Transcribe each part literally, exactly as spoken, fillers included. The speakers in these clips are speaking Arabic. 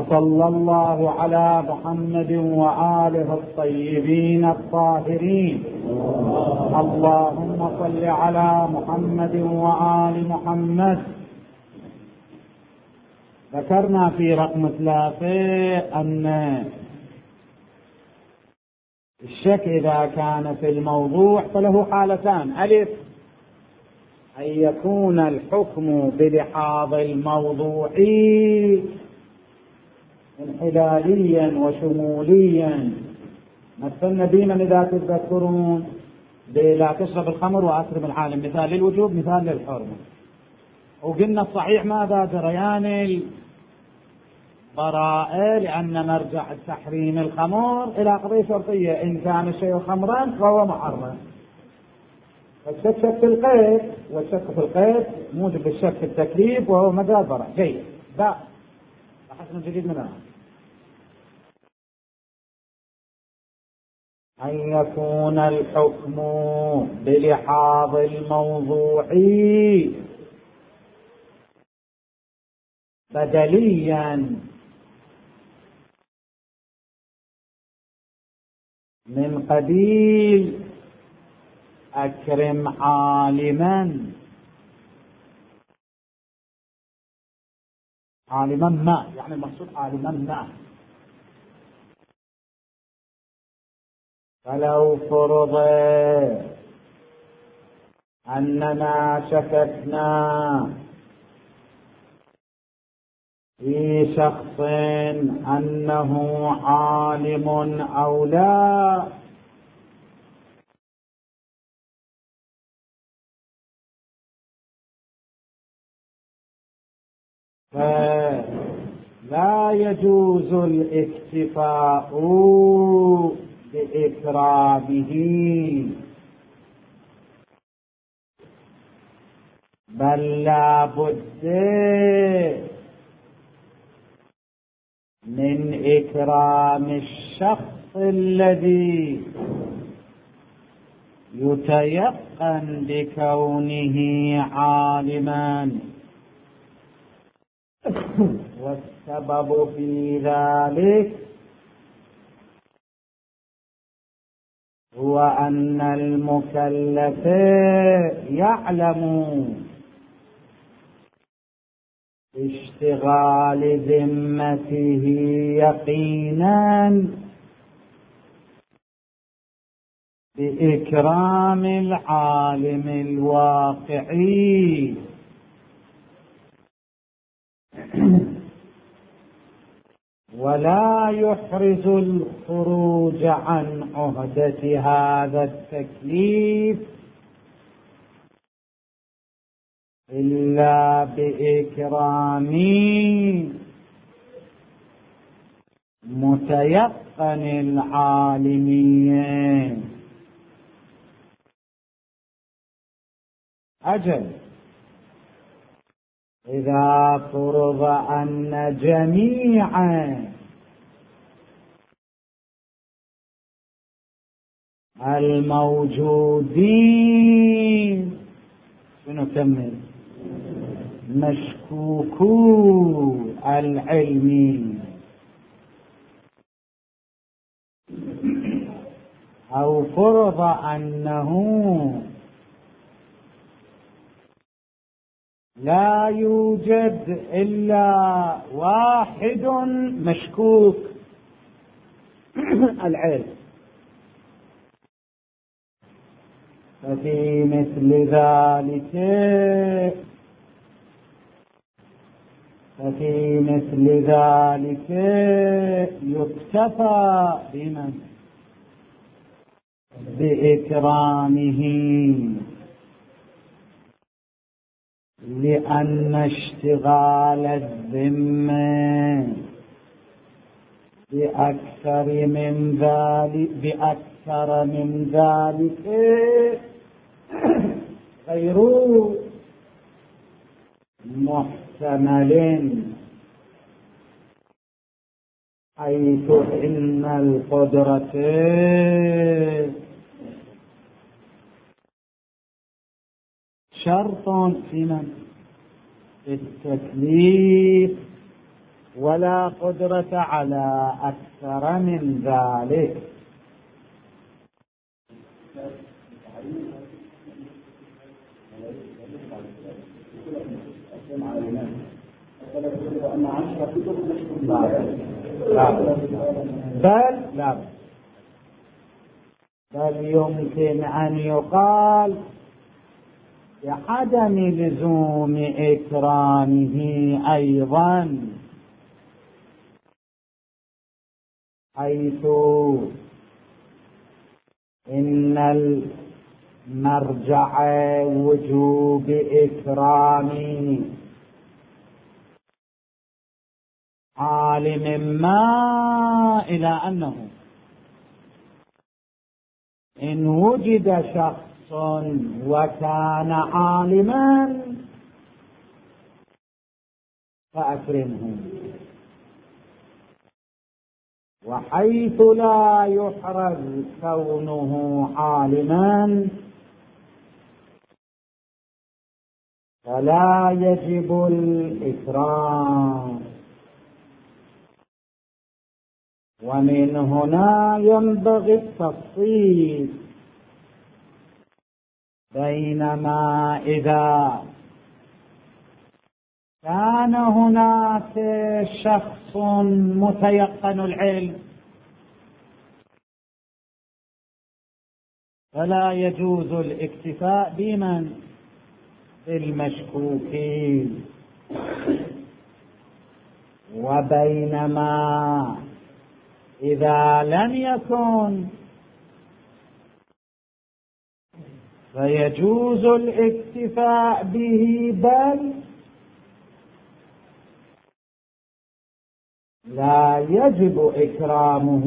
وصلى الله على محمد وآله الطيبين الطاهرين. اللهم صل على محمد وآل محمد. ذكرنا في رقم ثلاثة أن الشك إذا كان في الموضوع فله حالتان: ألف أن يكون الحكم بلحاظ الموضوع انحلاليا وشموليا. مثلنا بينا إذا تذكرون لا تشرب الخمر وأكرم العالم، مثال للوجوب مثال للحرمة. وقلنا الصحيح ماذا؟ جريان البراءة، لأن مرجع التحريم الخمر إلى قضية شرطية: إن كان الشيء خمرا فهو محرم. فالشك شك في القيد، والشك في القيد موجب الشك في التكليف وهو مجال براء. جيد. لا حسن جديد منها أن يكون الحكم بلحاظ الموضوع بدليا من قبيل أكرم عالما. عالما ما يعني المقصود عالما ما. فلو فرض أننا شككنا في شخص أنه عالم أو لا، فلا يجوز الاكتفاء بإكرامه، بل لا بد من إكرام الشخص الذي يتيقن بكونه عالما. والسبب في ذلك هو أن المكلف يعلم اشتغال ذمته يقينا بإكرام العالم الواقعي، ولا يحرز الخروج عن عهدة هذا التكليف إلا بإكرام متيقن العالمية. أجل إذا فرض أن جميع الموجودين سنكمل مشكوكو العلم أو فرض أنه لا يوجد إلا واحد مشكوك العلم، ففي مثل ذلك ففي مثل ذلك يكتفى بمن بإكرامه، لأن اشتغال الذمة بأكثر من ذلك بأكثر من ذلك غير محتمل، حيث إن القدرة شرط في من؟ التكليف ولا قدرة على أكثر من ذلك. بل لا بل يمكن أن يقال بعدم لزوم إكرامه أيضا، حيث إن المرجع وجوب إكرام عالم ما إلى أنه إن وجد شخص وكان عالما فأكرمه، وحيث لا يحرز كونه عالما فلا يجب الإكرام. ومن هنا ينبغي التفصيل بينما إذا كان هناك شخص متيقن العلم فلا يجوز الاكتفاء بمن بالمشكوكين، وبينما إذا لم يكن فيجوز الاكتفاء به، بل لا يجب إكرامه.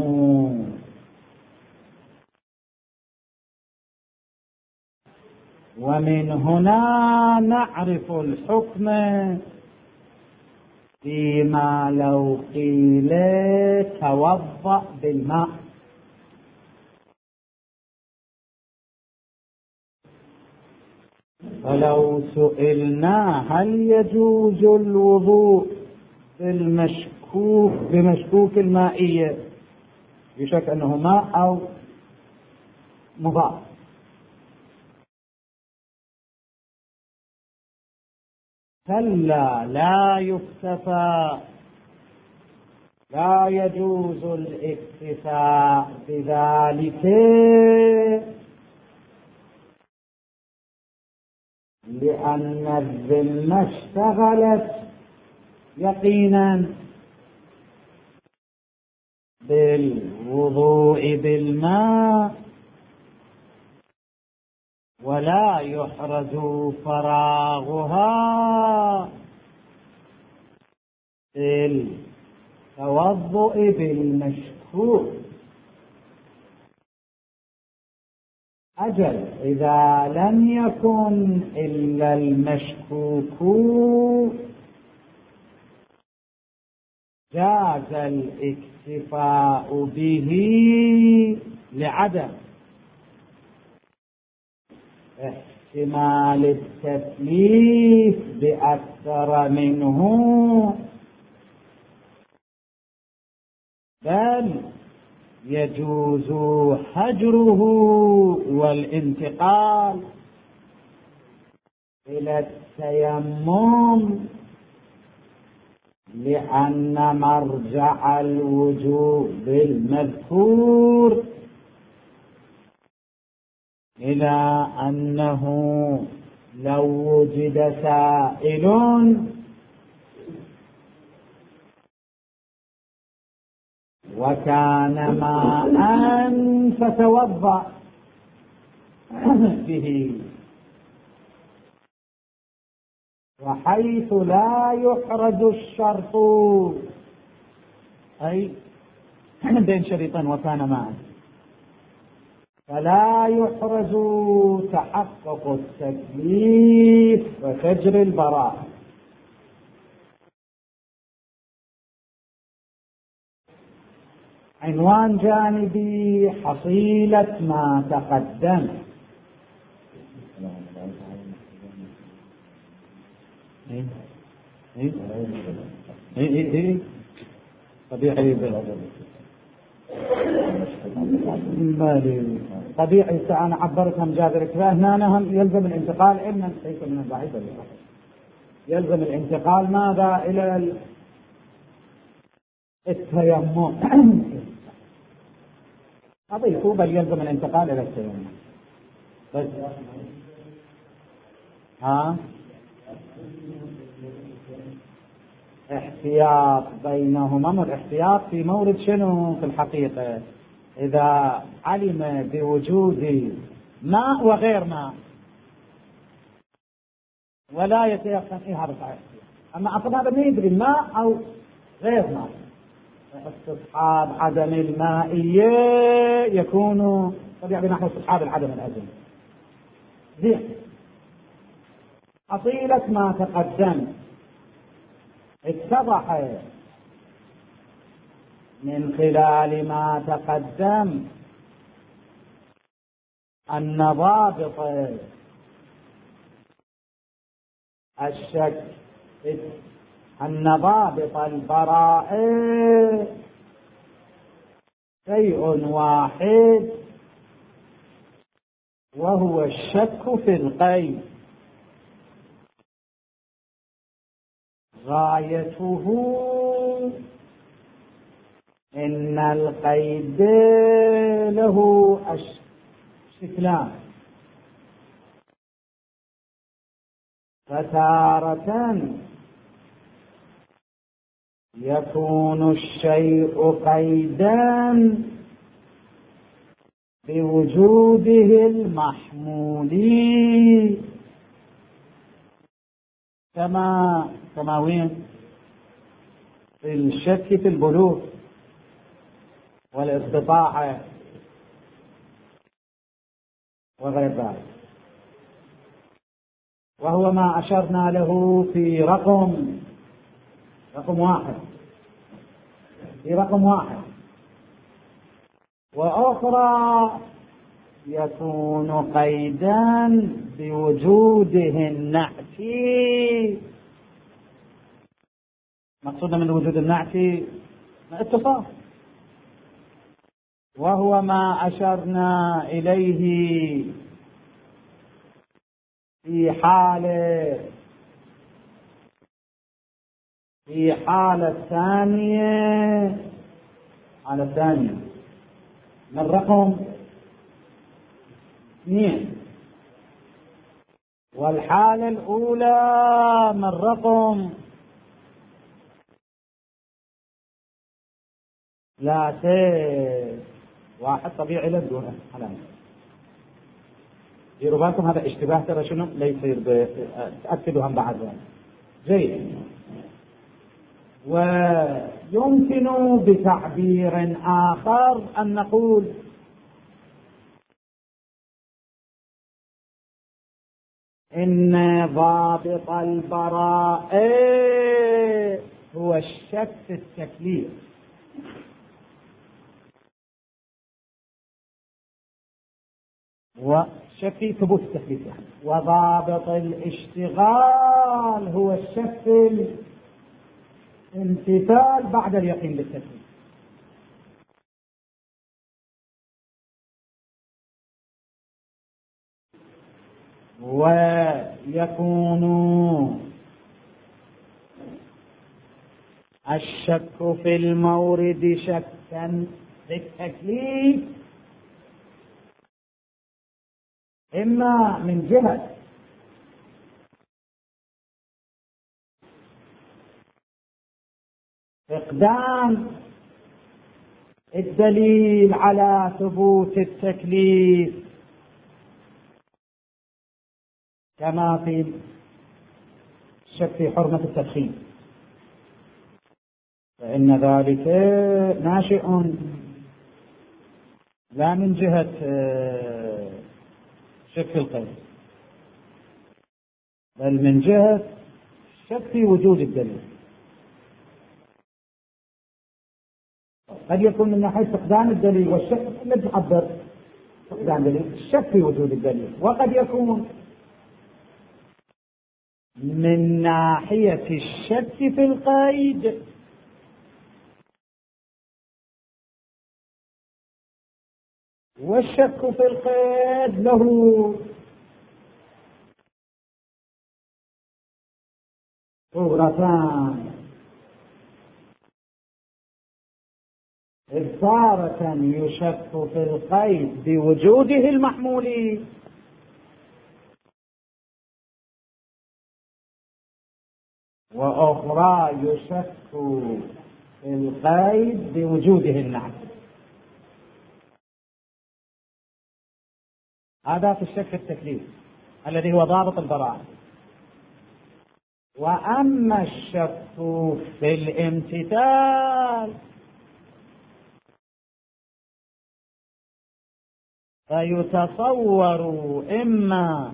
ومن هنا نعرف الحكم فيما لو قيل توضأ بالماء، فلو سئلنا هل يجوز الوضوء بالمشكوك بمشكوك المائية بشك أنه ماء أو مضاف، كلا لا يكتفى، لا يجوز الاكتفاء بذلك، لأن الذمة اشتغلت يقينا بالوضوء بالماء، ولا يحرز فراغها بالتوضؤ بالمشكوك. أجل إذا لم يكن إلا المشكوك جاز الاكتفاء به لعدم احتمال التكليف بأكثر منه، بل يجوز حجره والانتقال إلى التيمم، لأن مرجع الوجوب المذكور إلى أنه لو وجد سائل وكان ماء فتوضأ به، وحيث لا يحرز الشرط أي بين شريطين وكان معا فلا يحرز تحقق التكليف وتجري البراءة. عنوان جانبي حصيلة ما تقدم. إيه إيه إيه إيه طبيعي طبيعي أنا عبرتها من جابر هنا يلزم الانتقال إما ليس من البعيد يلزم الانتقال ماذا إلى التيمم أضيفوا بل يلزم الانتقال إلى التيمم بس ها احتياط بينهما الاحتياط في مورد شنو في الحقيقة إذا علم بوجود ماء وغير ماء ولا يتيقن إيه هذا صحيح أما أصلا هذا ما يدري ماء أو غير ماء استصحاب عدم المائية يكون طبيعي بنحو استصحاب العدم الأزلي زين أطيلة ما تقدم اتضح من خلال ما تقدم أن ضابط الشك أن ضابط البراءة شيء واحد وهو الشك في القيد غايته إن القيد له شكلان فتارة يكون الشيء قيدا بوجوده المحمول كما كما وين في الشك في البلوغ والاستطاعة وغير ذلك وهو ما أشرنا له في رقم رقم واحد في رقم واحد وأخرى يكون قيدا بوجوده النعتي مقصود من وجود النعتي اتصال وهو ما أشرنا إليه في حالة في حالة ثانية حالة ثانية من رقم اثنين والحالة الأولى من رقم ثلاثة واحد طبيعي لا بدون علامة ديروا بالكم هذا اشتباه ترى شنو لا يصير تأكدوا هم بعد ذلك جيد ويمكن بتعبير آخر أن نقول إن ضابط البراءة هو الشك في التكليف وشك في ثبوت التكليف يعني. وضابط الاشتغال هو الشك في الامتثال بعد اليقين بالتكليف ويكون الشك في المورد شكا بالتكليف إما من جهة فقدان الدليل على ثبوت التكليف كما في الشك في حرمة التدخين فإن ذلك ناشئ لا من جهة شك في القيد بل من جهة شك في وجود الدليل قد يكون من ناحية فقدان الدليل والشك الذي تعبر فقدان الدليل الشك في وجود الدليل وقد يكون من ناحية الشك في القيد والشك في القيد له صورتان، إذ تارة يشك في القيد بوجوده المحمول، وأخرى يشك في القيد بوجوده النعت. هذا في الشك التكليف الذي هو ضابط البراءة. وأما الشك في الامتثال فيتصور إما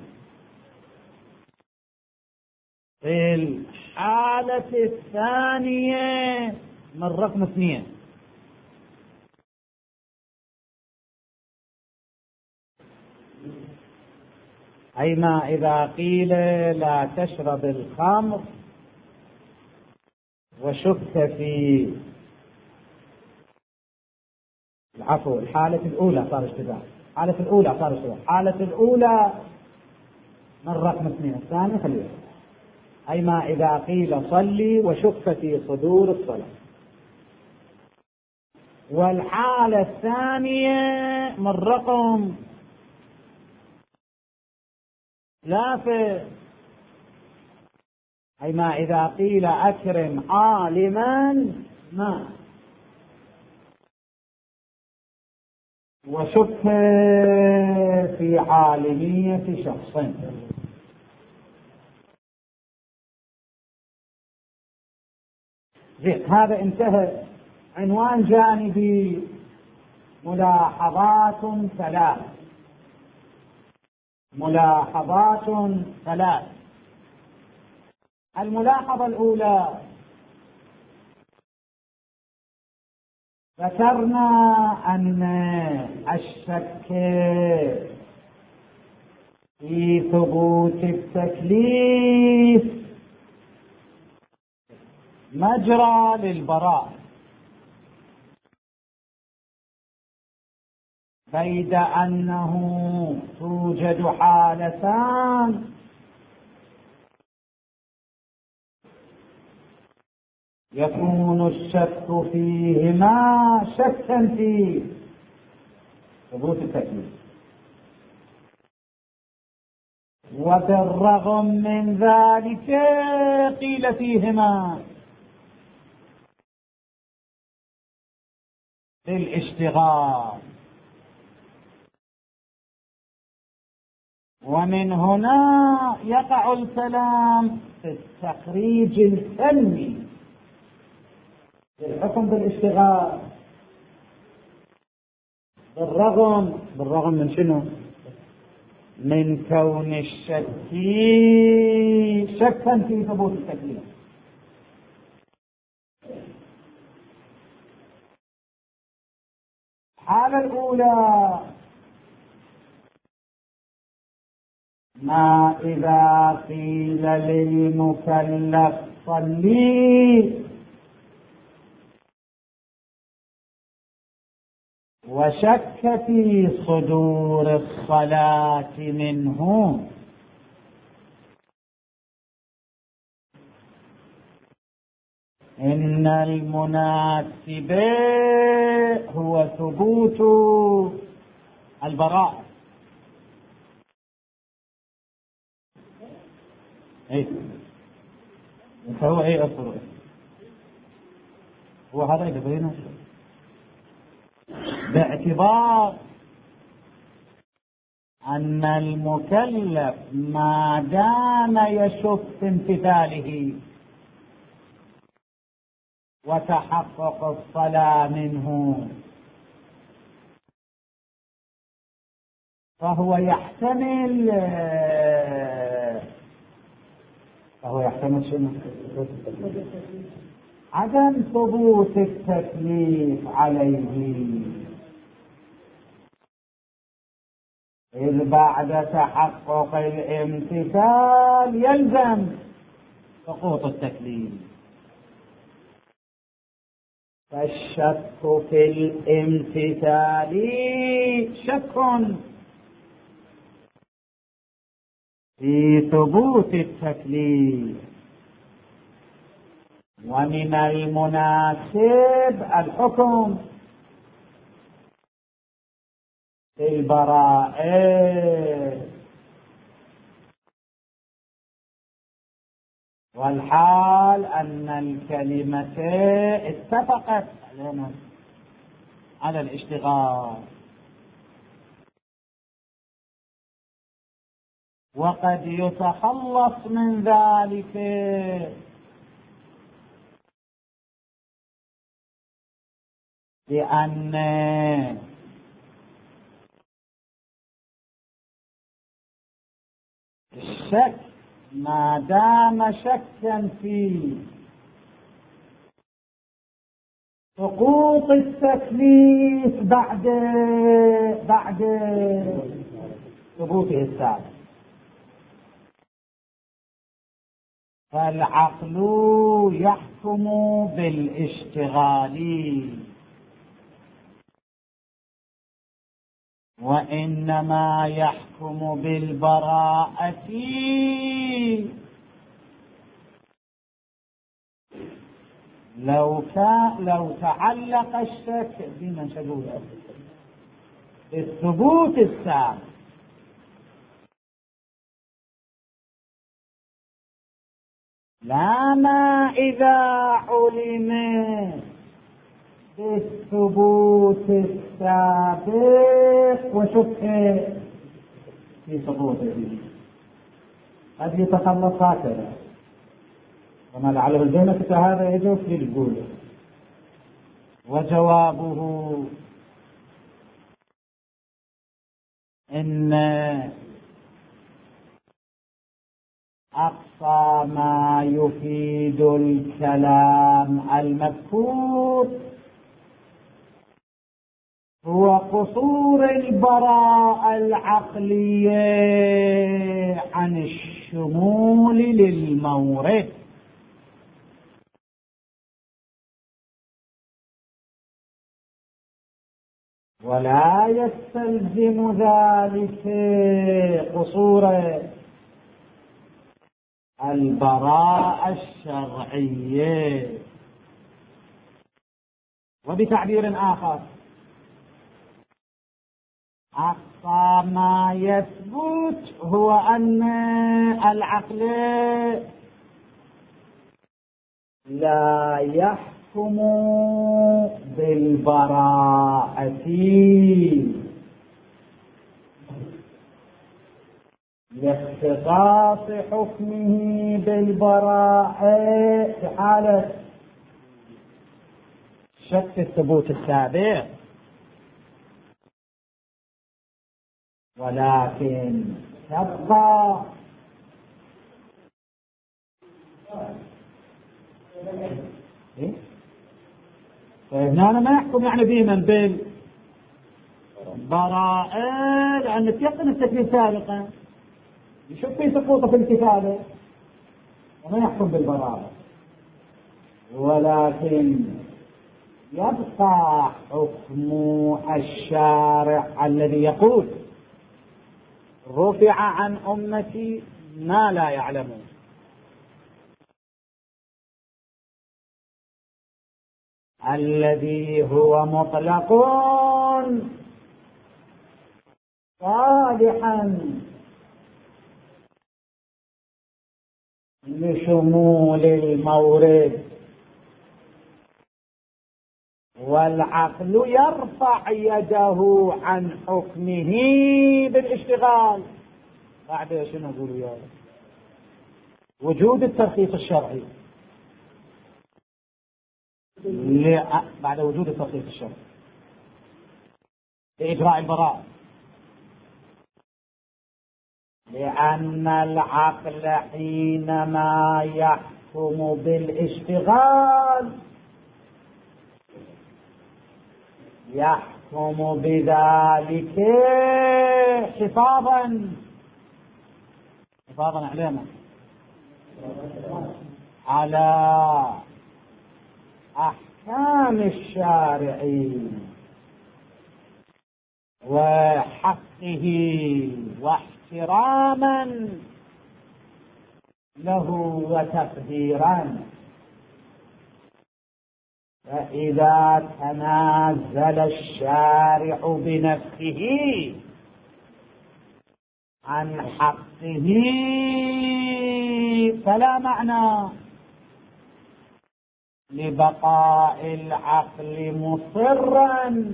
في الحالة الثانية من رقم اثنين، أي ما إذا قيل لا تشرب الخمر وشك في العفو الحالة الأولى صار اشتباه، الحالة الأولى صار اشتباه، الحالة الأولى من رقم اثنين، الثانية خليها، أي ما إذا قيل صلي وشك في صدور الصلاة. والحالة الثانية من رقم ثلاثة، أي ما إذا قيل أكرم عالما ما وشك في عالمية شخص. زين، هذا انتهى عنوان جانبي ملاحظات ثلاث. ملاحظات ثلاث. الملاحظة الأولى، ذكرنا أن الشك في ثبوت التكليف مجرى للبراء، بيد أنه توجد حالتان يكون الشك فيهما شكا في ثبوت التكليف، وبالرغم من ذلك قيل فيهما للاشتغال. ومن هنا يقع الكلام في التخريج الفني للحكم بالاشتغال، بالرغم بالرغم من شنو؟ من كون الشك شكا في ثبوت التكليف. الحالة الأولى ما إذا قيل للمكلف صلي وشك في صدور الصلاة منه، إن المناسب هو ثبوت البراءة. ايه فهو ايه اصله؟ هو هذا يبينه باعتبار أن المكلف ما دام يشك في امتثاله وتحقق الصلاة منه فهو يحتمل فهو يحتمل شنو؟ عدم ثبوت التكليف عليه، إذ بعد تحقق الامتثال يلزم سقوط التكليف. فالشك في الامتثال شك في ثبوت التكليف، ومن المناسب الحكم في البراءة، والحال أن الكلمة اتفقت على الاشتغال، وقد يتخلص من ذلك لأن الشك ما دام شكا في سقوط التكليف بعد بعد ثبوته السابق، فالعقل يحكم بالاشتغال، وإنما يحكم بالبراءة لو كان لو تعلق الشك بمن شبوه بالثبوت السابق، لا ما إذا علم بالثبوت السابق وشك في ثبوته، قد يتخلص هكذا، وما لعله الزينة هذا يجوز للقول. وجوابه إن أقصى ما يفيد الكلام المذكور هو قصور البراءة العقلية عن الشمول للمورد، ولا يستلزم ذلك قصور البراءة الشرعية. وبتعبير آخر، أقصى ما يثبت هو أن العقل لا يحكم بالبراءة لاختصاص حكمه بالبراءة في حالة شك الثبوت السابق، ولكن تبقى إيه؟ طيب هنا ما يحكم يعني بمن بالبراءة لأن تيقن التكليف سابقا، يشوف في سقوطه في الكتابة وما يحكم بالبراءة، ولكن يبقى حكم الشارع الذي يقول رفع عن أمتي ما لا يعلمون، الذي هو مطلق صالحا لشمول المورد، والعقل يرفع يده عن حكمه بالاشتغال بعد شنو نقول يا وجود الترخيص الشرعي، بعد وجود الترخيص الشرعي لإجراء البراءة، لأن العقل حينما يحكم بالاشتغال يحكم بذلك حفاظا حفاظا علينا على أحكام الشارع وحقه واحتراما له وتقديرا. فإذا تنازل الشارع بنفسه عن حقه فلا معنى لبقاء العقل مصرا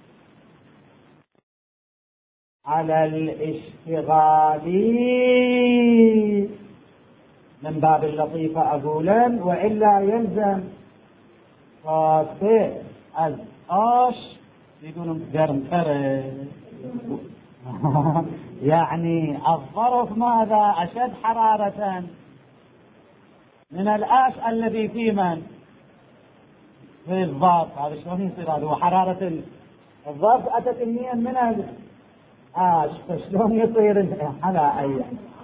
على الاشتغال من باب اللطيفة أقولا، وإلا يلزم قاطع از آش يقولون قرم كره يعني الظرف ماذا أشد حرارة من الآش الذي في من في الظرف. هذا شلون يصير؟ هذا هو حرارة الظرف أتت المية من الآش، فشلون يصير على أي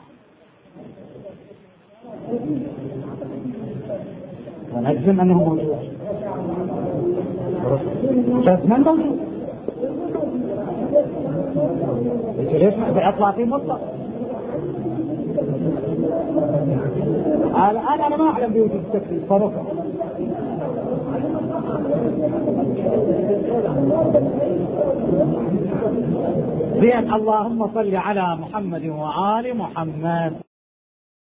ونجزم أنه موجود جزما موجود ليش بإطلاقي مطلق. الآن أنا ما أعلم بوجود التكليف فرق زين. اللهم صل على محمد وآل محمد.